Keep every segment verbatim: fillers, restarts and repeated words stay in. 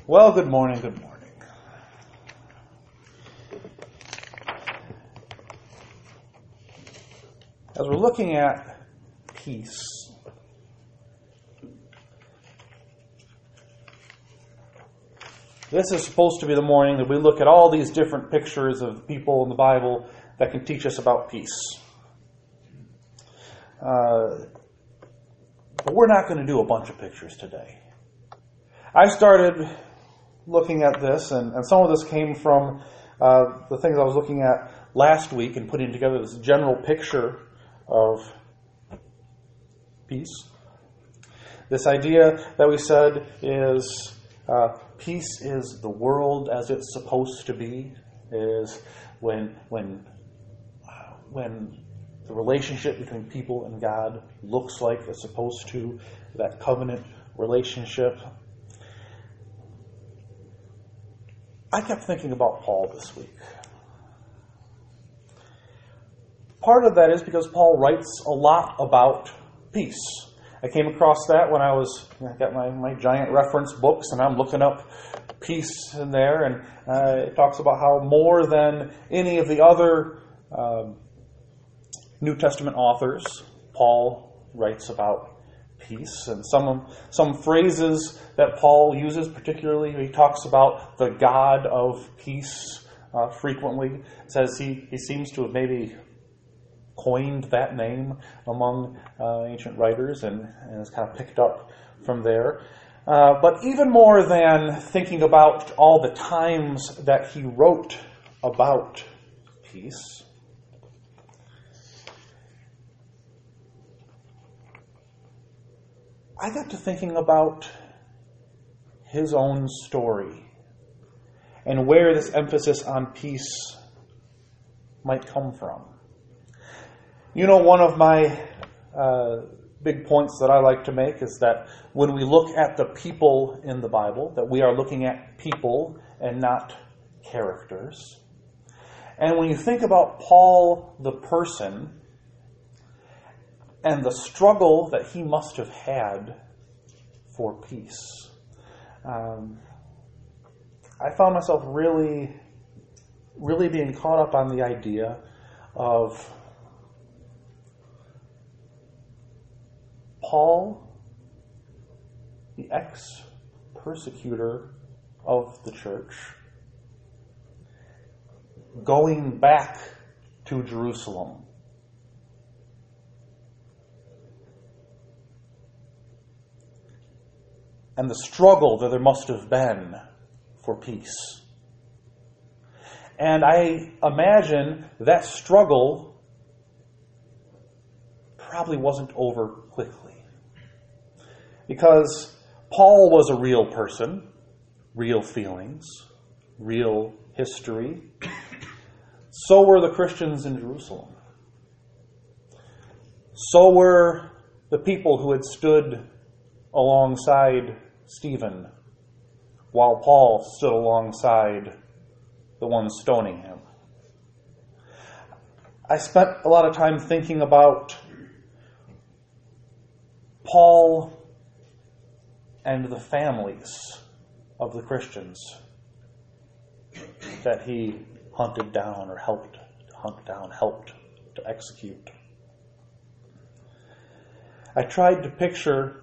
Well, good morning, good morning. As we're looking at peace, this is supposed to be the morning that we look at all these different pictures of people in the Bible that can teach us about peace. Uh, but we're not going to do a bunch of pictures today. I started looking at this, and, and some of this came from uh, the things I was looking at last week and putting together this general picture of peace. This idea that we said is uh, peace is the world as it's supposed to be, is when when uh, when the relationship between people and God looks like it's supposed to, that covenant relationship. I kept thinking about Paul this week. Part of that is because Paul writes a lot about peace. I came across that when I was, I got my, my giant reference books, and I'm looking up peace in there, and uh, it talks about how more than any of the other um, New Testament authors, Paul writes about peace, and some some phrases that Paul uses, particularly he talks about the God of peace uh, frequently. It says he, he seems to have maybe coined that name among uh, ancient writers, and, and has kind of picked up from there. Uh, but even more than thinking about all the times that he wrote about peace, I got to thinking about his own story and where this emphasis on peace might come from. You know, one of my uh, big points that I like to make is that when we look at the people in the Bible, that we are looking at people and not characters. And when you think about Paul the person, and the struggle that he must have had for peace, um, I found myself really, really being caught up on the idea of Paul, the ex-persecutor of the church, going back to Jerusalem. And the struggle that there must have been for peace. And I imagine that struggle probably wasn't over quickly. Because Paul was a real person, real feelings, real history. So were the Christians in Jerusalem. So were the people who had stood alongside Stephen, while Paul stood alongside the one stoning him. I spent a lot of time thinking about Paul and the families of the Christians that he hunted down or helped to hunt down, helped to execute. I tried to picture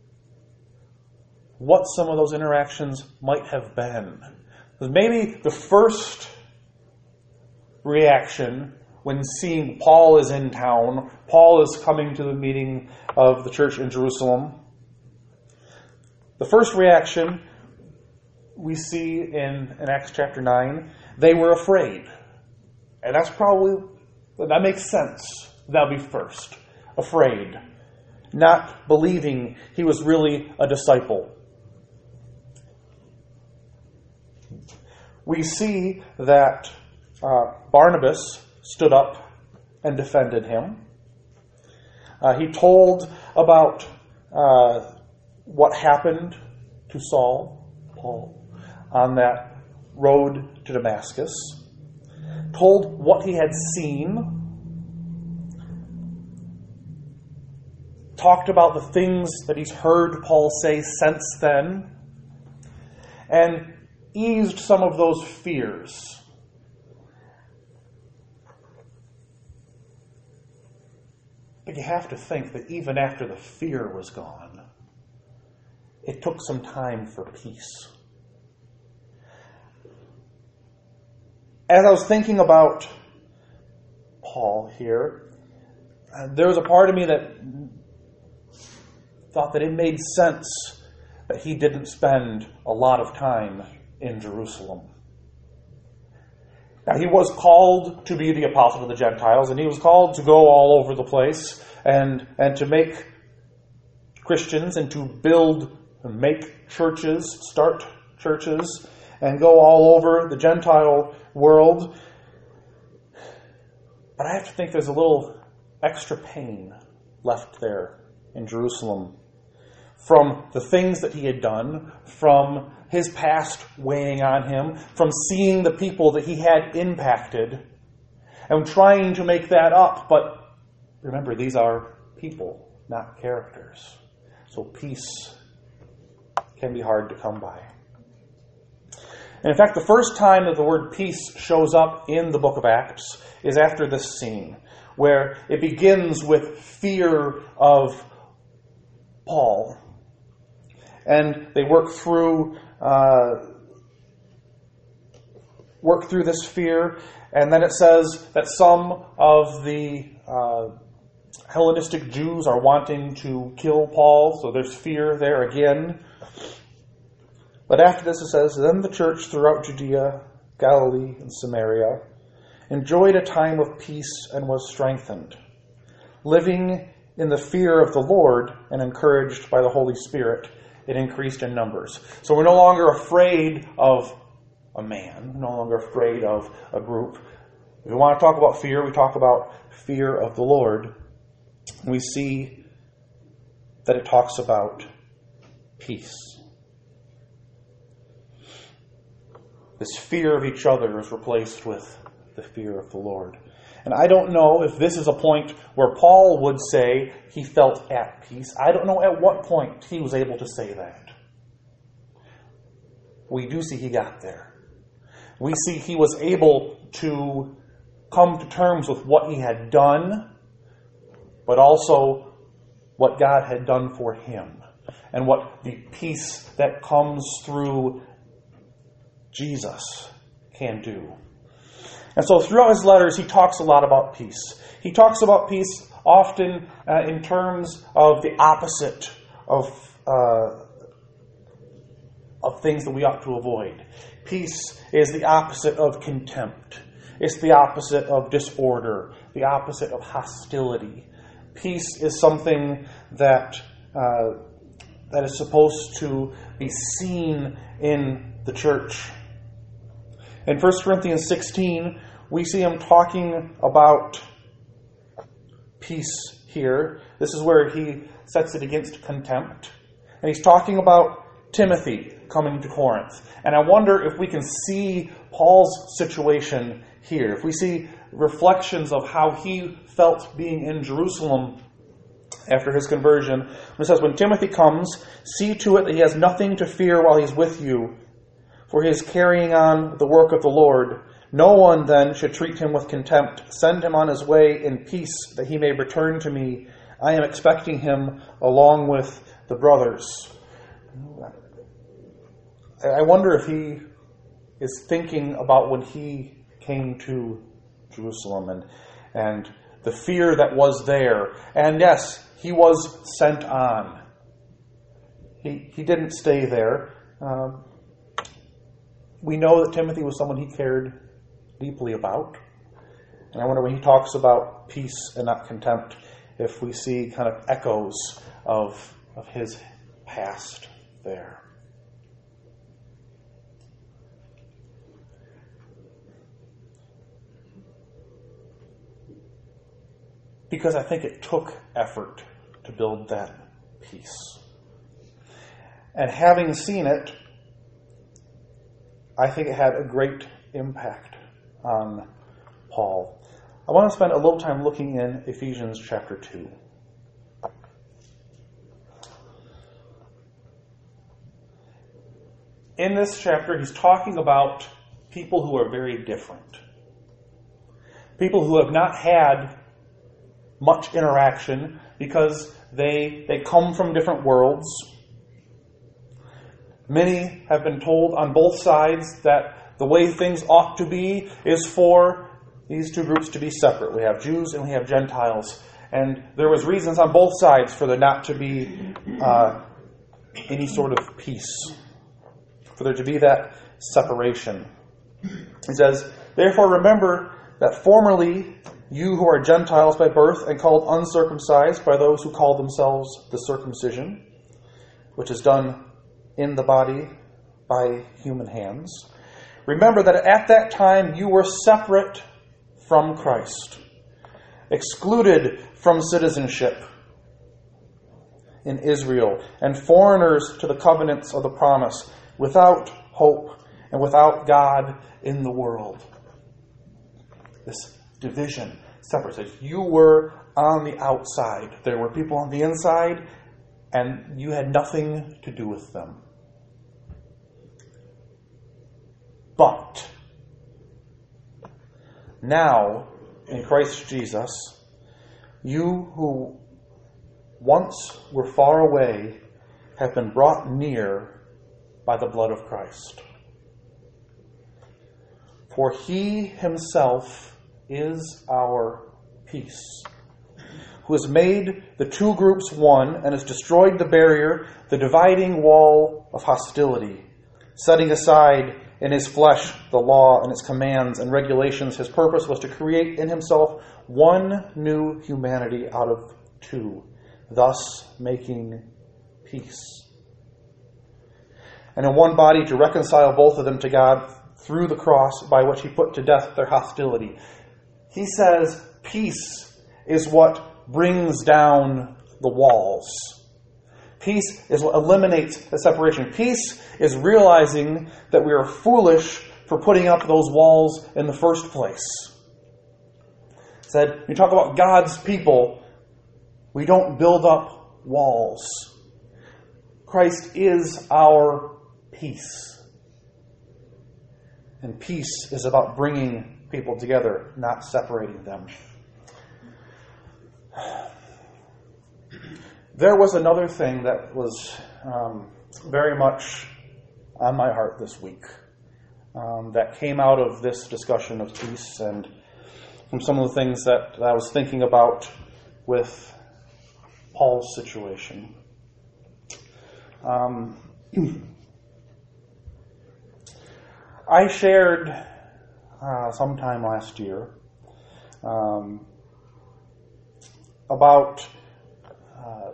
what some of those interactions might have been. Maybe the first reaction when seeing Paul is in town, Paul is coming to the meeting of the church in Jerusalem. The first reaction we see in, in Acts chapter nine, they were afraid. And that's probably, that makes sense. That'll be first. Afraid. Not believing he was really a disciple. We see that uh, Barnabas stood up and defended him. Uh, he told about uh, what happened to Saul, Paul, on that road to Damascus. Told what he had seen. Talked about the things that he's heard Paul say since then. and eased some of those fears. But you have to think that even after the fear was gone, it took some time for peace. As I was thinking about Paul here, uh, there was a part of me that thought that it made sense that he didn't spend a lot of time in Jerusalem. Now, he was called to be the apostle to the Gentiles, and he was called to go all over the place and, and to make Christians and to build and make churches, start churches, and go all over the Gentile world. But I have to think there's a little extra pain left there in Jerusalem from the things that he had done, from his past weighing on him, from seeing the people that he had impacted, and trying to make that up. But remember, these are people, not characters. So peace can be hard to come by. And in fact, the first time that the word peace shows up in the book of Acts is after this scene, where it begins with fear of Paul. And they work through uh, work through this fear, and then it says that some of the uh, Hellenistic Jews are wanting to kill Paul, so there's fear there again. But after this it says, then the church throughout Judea, Galilee, and Samaria enjoyed a time of peace and was strengthened, living in the fear of the Lord and encouraged by the Holy Spirit. It increased in numbers. So we're no longer afraid of a man, no longer afraid of a group. If we want to talk about fear, we talk about fear of the Lord. We see that it talks about peace. This fear of each other is replaced with the fear of the Lord. And I don't know if this is a point where Paul would say he felt at peace. I don't know at what point he was able to say that. We do see he got there. We see he was able to come to terms with what he had done, but also what God had done for him, and what the peace that comes through Jesus can do. And so throughout his letters, he talks a lot about peace. He talks about peace often uh, in terms of the opposite of, uh, of things that we ought to avoid. Peace is the opposite of contempt. It's the opposite of disorder, the opposite of hostility. Peace is something that uh, that is supposed to be seen in the church. In First Corinthians sixteen, we see him talking about peace here. This is where he sets it against contempt. And he's talking about Timothy coming to Corinth. And I wonder if we can see Paul's situation here. If we see reflections of how he felt being in Jerusalem after his conversion. It says, when Timothy comes, see to it that he has nothing to fear while he's with you, for he is carrying on the work of the Lord. No one then should treat him with contempt. Send him on his way in peace, that he may return to me. I am expecting him along with the brothers. I wonder if he is thinking about when he came to Jerusalem and, and the fear that was there. And yes, he was sent on. He, he didn't stay there. Um, we know that Timothy was someone he cared deeply about. And I wonder when he talks about peace and not contempt, if we see kind of echoes of, of his past there. Because I think it took effort to build that peace. And having seen it, I think it had a great impact on Paul. I want to spend a little time looking in Ephesians chapter two. in this chapter, he's talking about people who are very different. People who have not had much interaction because they, they come from different worlds. Many have been told on both sides that the way things ought to be is for these two groups to be separate. We have Jews and we have Gentiles. And there was reasons on both sides for there not to be uh, any sort of peace, for there to be that separation. He says, "Therefore remember that formerly you who are Gentiles by birth and called uncircumcised by those who call themselves the circumcision, which is done in the body by human hands. Remember that at that time you were separate from Christ, excluded from citizenship in Israel, and foreigners to the covenants of the promise, without hope and without God in the world." This division, separate. You were on the outside. There were people on the inside, and you had nothing to do with them. But now, in Christ Jesus, you who once were far away have been brought near by the blood of Christ. For he himself is our peace, who has made the two groups one and has destroyed the barrier, the dividing wall of hostility, setting aside in his flesh the law and its commands and regulations. His purpose was to create in himself one new humanity out of two, thus making peace. And in one body to reconcile both of them to God through the cross, by which he put to death their hostility. He says peace is what brings down the walls. Peace is what eliminates the separation. Peace is realizing that we are foolish for putting up those walls in the first place. He said, when you talk about God's people, we don't build up walls. Christ is our peace. And peace is about bringing people together, not separating them. There was another thing that was um, very much on my heart this week um, that came out of this discussion of peace and from some of the things that, that I was thinking about with Paul's situation. Um, I shared uh, sometime last year um, about uh,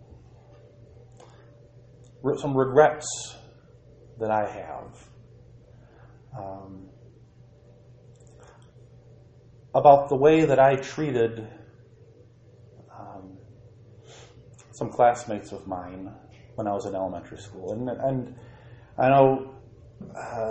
re- some regrets that I have um, about the way that I treated um, some classmates of mine when I was in elementary school. And, and I know uh,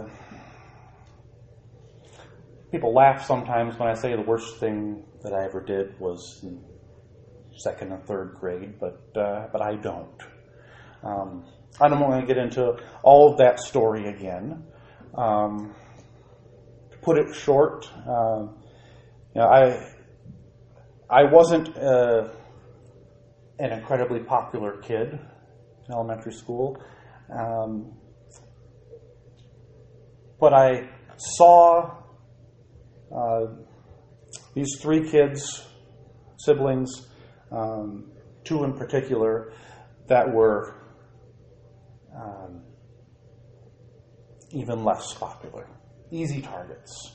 people laugh sometimes when I say the worst thing that I ever did was in second and third grade, but uh, but I don't. Um, I don't want to get into all of that story again. Um, to put it short, uh, you know, I I wasn't uh, an incredibly popular kid in elementary school, um, but I saw uh, these three kids, siblings, um, two in particular, that were um, even less popular, easy targets.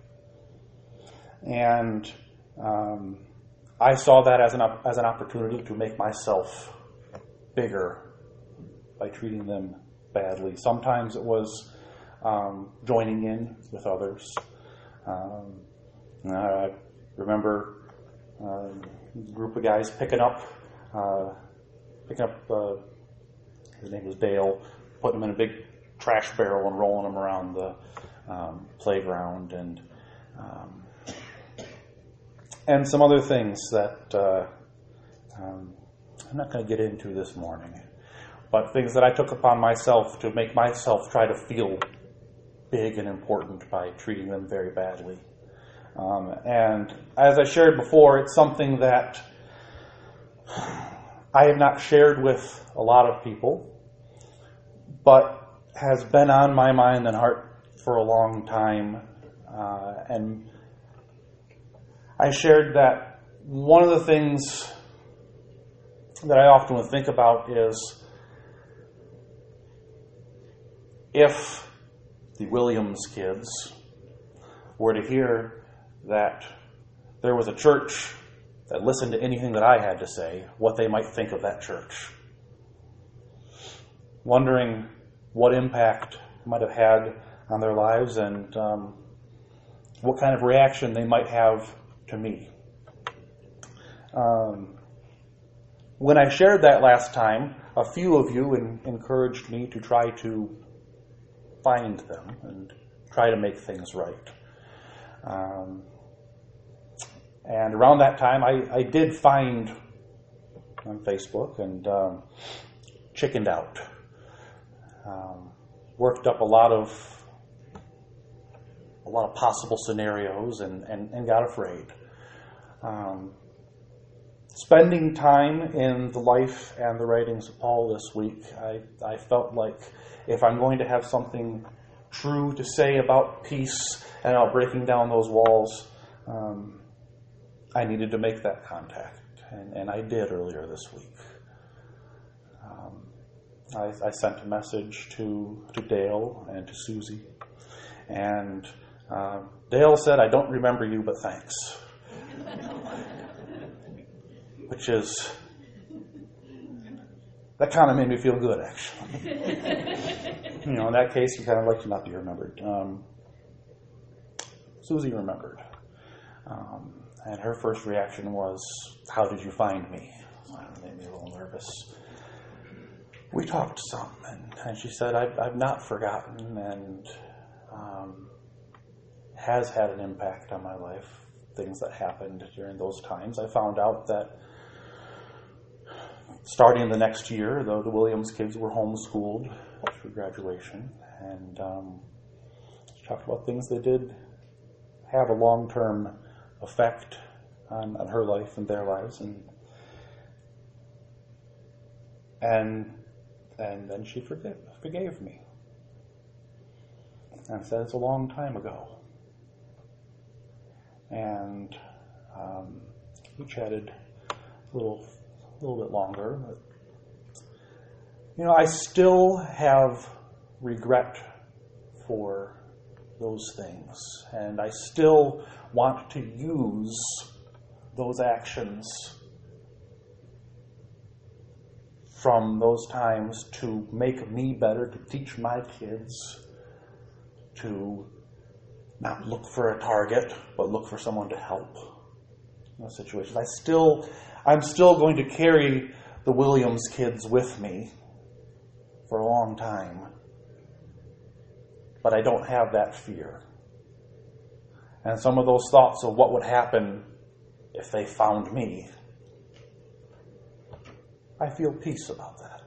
And um, I saw that as an as an opportunity to make myself bigger by treating them badly. Sometimes it was um, joining in with others. Um, I remember uh, a group of guys picking up, uh, picking up. Uh, his name was Dale, putting them in a big trash barrel and rolling them around the um, playground, and um, and some other things that uh, um, I'm not going to get into this morning. but things that I took upon myself to make myself try to feel big and important by treating them very badly. Um, and as I shared before, it's something that I have not shared with a lot of people, but has been on my mind and heart for a long time. Uh, and I shared that one of the things that I often would think about is if the Williams kids were to hear that there was a church that listened to anything that I had to say, what they might think of that church. Wondering what impact it might have had on their lives and um, what kind of reaction they might have to me. Um, when I shared that last time, a few of you in, encouraged me to try to find them and try to make things right. Um, and around that time, I, I did find on Facebook and um, chickened out. Um, worked up a lot of a lot of possible scenarios and, and, and got afraid. Um, spending time in the life and the writings of Paul this week, I, I felt like if I'm going to have something true to say about peace and about breaking down those walls, um, I needed to make that contact, and, and I did earlier this week. Um, I, I sent a message to, to Dale and to Susie, and uh, Dale said, "I don't remember you, but thanks." Which is, that kind of made me feel good, actually. You know, in that case, you kind of like to not be remembered. Um, Susie remembered. Um, and her first reaction was, "How did you find me?" That made me a little nervous. We talked some, and, and she said, I've, I've not forgotten, and um, has had an impact on my life. Things that happened during those times. I found out that starting the next year, the, the Williams kids were homeschooled through graduation, and um, she talked about things that did have a long-term effect on, on her life and their lives, and and and then she forgave, forgave me. And I said, it's a long time ago. And um, we chatted a little, a little bit longer. But, you know, I still have regret for those things, and I still want to use those actions from those times to make me better, to teach my kids to not look for a target, but look for someone to help in those situations. I still, I'm still going to carry the Williams kids with me for a long time, but I don't have that fear. And some of those thoughts of what would happen if they found me, I feel peace about that.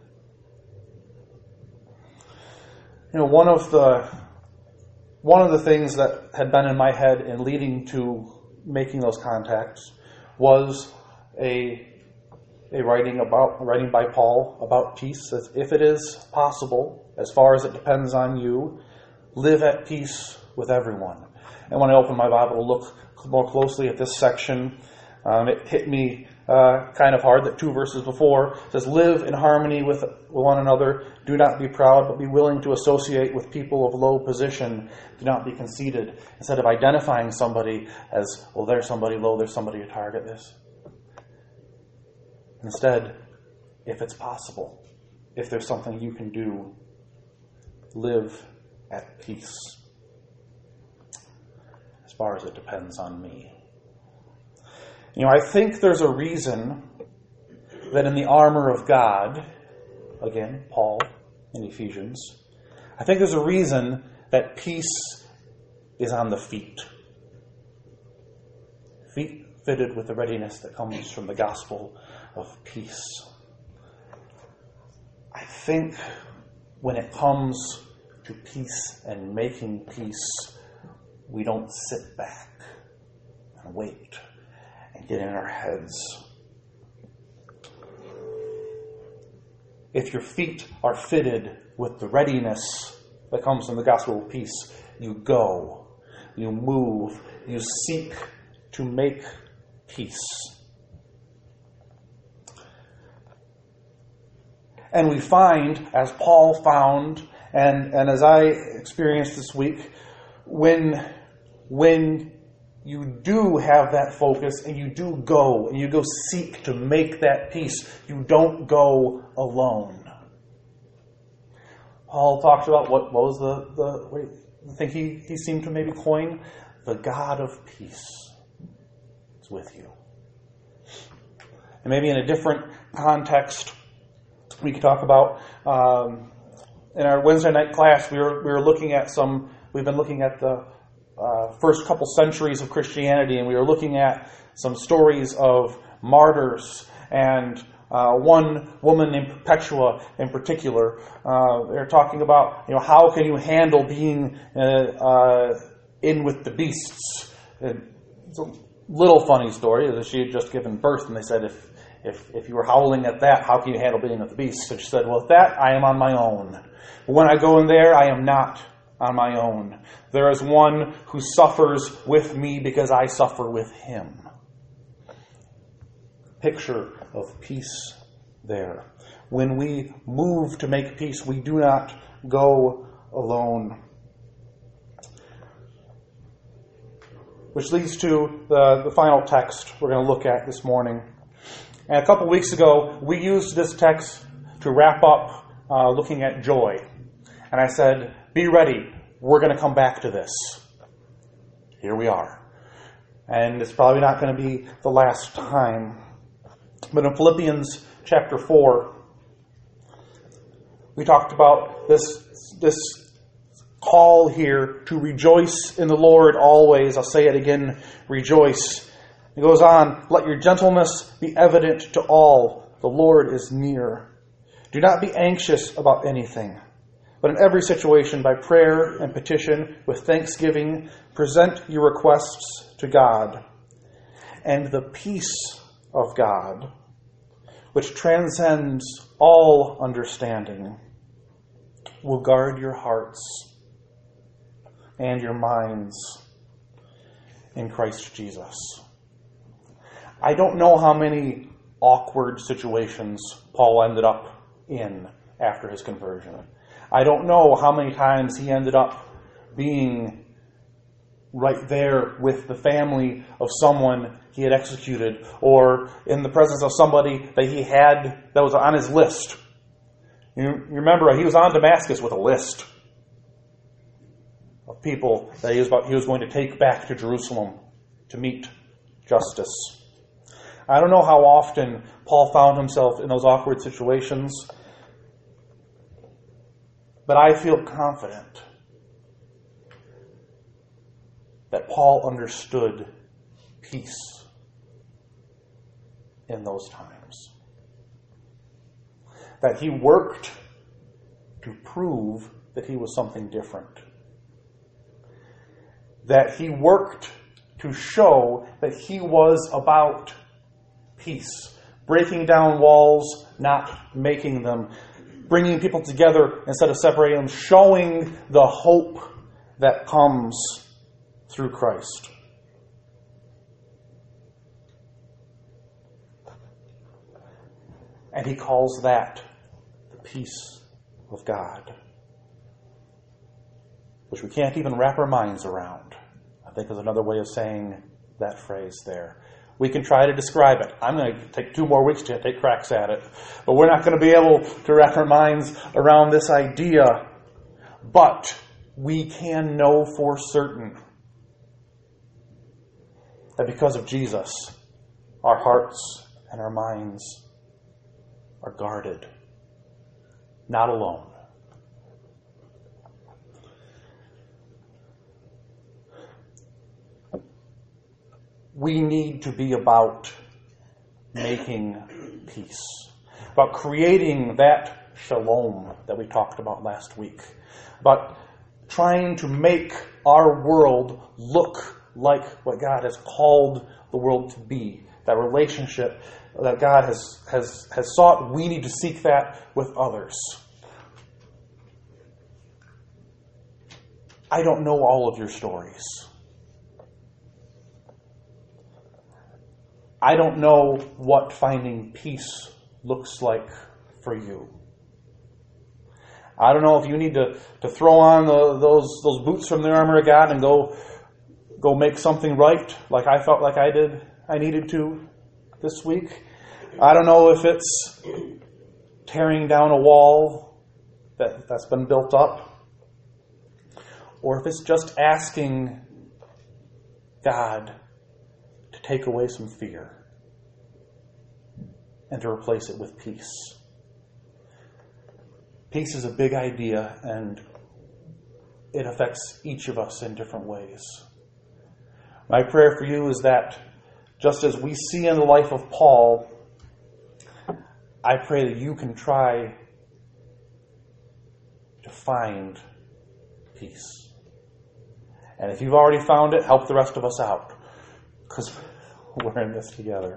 You know, one of the one of the things that had been in my head in leading to making those contacts was a a writing about a writing by Paul about peace. That if it is possible, as far as it depends on you, live at peace with everyone. And when I opened my Bible to look more closely at this section, um, it hit me uh, kind of hard that two verses before it says, "Live in harmony with one another. Do not be proud, but be willing to associate with people of low position. Do not be conceited." Instead of identifying somebody as, well, there's somebody low, there's somebody to target this. Instead, if it's possible, if there's something you can do, live at peace. As far as it depends on me. You know, I think there's a reason that in the armor of God, again, Paul in Ephesians, I think there's a reason that peace is on the feet. Feet fitted with the readiness that comes from the gospel of peace. I think when it comes to peace and making peace, we don't sit back and wait and get in our heads. If your feet are fitted with the readiness that comes from the gospel of peace, you go, you move, you seek to make peace. And we find, as Paul found, and, and as I experienced this week, when, when you do have that focus and you do go and you go seek to make that peace, you don't go alone. Paul talked about what, what was the, the, wait, the thing he, he seemed to maybe coin? The God of peace is with you. And maybe in a different context, we could talk about, um, in our Wednesday night class, we were, we were looking at some, we've been looking at the uh, first couple centuries of Christianity, and we were looking at some stories of martyrs, and uh, one woman named Perpetua in particular. Uh, they're talking about, you know, how can you handle being uh, uh, in with the beasts? It's a little funny story, that she had just given birth, and they said, if If if you were howling at that, how can you handle being with the beasts? So she said, well, at that, I am on my own. But when I go in there, I am not on my own. There is one who suffers with me because I suffer with him. Picture of peace there. When we move to make peace, we do not go alone. Which leads to the, the final text we're going to look at this morning. And a couple weeks ago, we used this text to wrap up uh, looking at joy. And I said, be ready. We're going to come back to this. Here we are. And it's probably not going to be the last time. But in Philippians chapter four, we talked about this, this call here to rejoice in the Lord always. I'll say it again, rejoice. It goes on, let your gentleness be evident to all. The Lord is near. Do not be anxious about anything, but in every situation, by prayer and petition, with thanksgiving, present your requests to God. And the peace of God, which transcends all understanding, will guard your hearts and your minds in Christ Jesus. I don't know how many awkward situations Paul ended up in after his conversion. I don't know how many times he ended up being right there with the family of someone he had executed, or in the presence of somebody that he had that was on his list. You remember, he was on Damascus with a list of people that he was, about, he was going to take back to Jerusalem to meet justice. I don't know how often Paul found himself in those awkward situations, but I feel confident that Paul understood peace in those times. That he worked to prove that he was something different. That he worked to show that he was about peace, breaking down walls, not making them, bringing people together instead of separating them, showing the hope that comes through Christ. And he calls that the peace of God, which we can't even wrap our minds around. I think is another way of saying that phrase there. We can try to describe it. I'm going to take two more weeks to take cracks at it. But we're not going to be able to wrap our minds around this idea. But we can know for certain that because of Jesus, our hearts and our minds are guarded, not alone. We need to be about making peace, about creating that shalom that we talked about last week. About trying to make our world look like what God has called the world to be. That relationship that God has, has, has sought, we need to seek that with others. I don't know all of your stories. I don't know what finding peace looks like for you. I don't know if you need to, to throw on the, those those boots from the armor of God and go go make something right, like I felt like I did, I needed to this week. I don't know if it's tearing down a wall that, that's been built up, or if it's just asking God to take away some fear and to replace it with peace. Peace is a big idea, and it affects each of us in different ways. My prayer for you is that just as we see in the life of Paul, I pray that you can try to find peace. And if you've already found it, help the rest of us out, because we're in this together.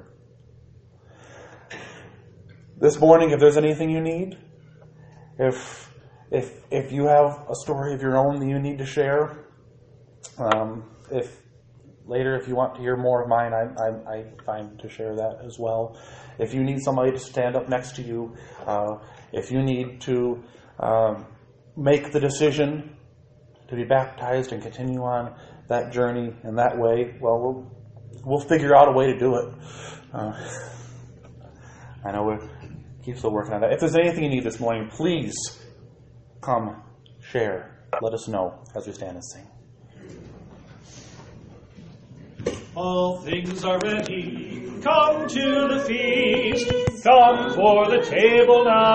This morning, if there's anything you need, if if if you have a story of your own that you need to share, um, if later if you want to hear more of mine, I, I, I'm fine to share that as well. If you need somebody to stand up next to you, uh, if you need to um, make the decision to be baptized and continue on that journey in that way, well, we'll, we'll figure out a way to do it. Uh, I know we're keep still working on that. If there's anything you need this morning, please come share. Let us know as we stand and sing. All things are ready. Come to the feast. Come for the table now.